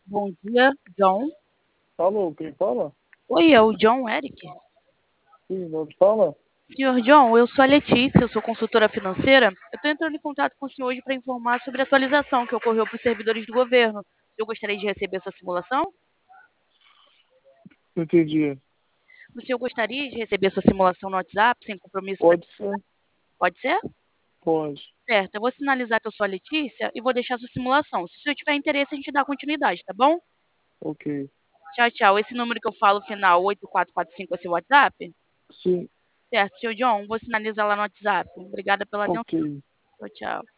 Bom dia, John. Alô, quem fala? Oi, é o John Eric. Sim, não fala? Senhor John, eu sou a Letícia, eu sou consultora financeira. Eu estou entrando em contato com o senhor hoje para informar sobre a atualização que ocorreu para os servidores do governo. Eu gostaria de receber sua simulação? Entendi. O senhor gostaria de receber sua simulação no WhatsApp, sem compromisso para... Pode ser? Pode ser? Pode. Certo, eu vou sinalizar que eu sou a Letícia e vou deixar sua simulação. Se o senhor tiver interesse, a gente dá continuidade, tá bom? Ok. Tchau, tchau. Esse número que eu falo, final 8445, é seu WhatsApp? Sim, Certo, senhor John, vou sinalizar lá no WhatsApp. Obrigada pela atenção. ok. Tchau, tchau.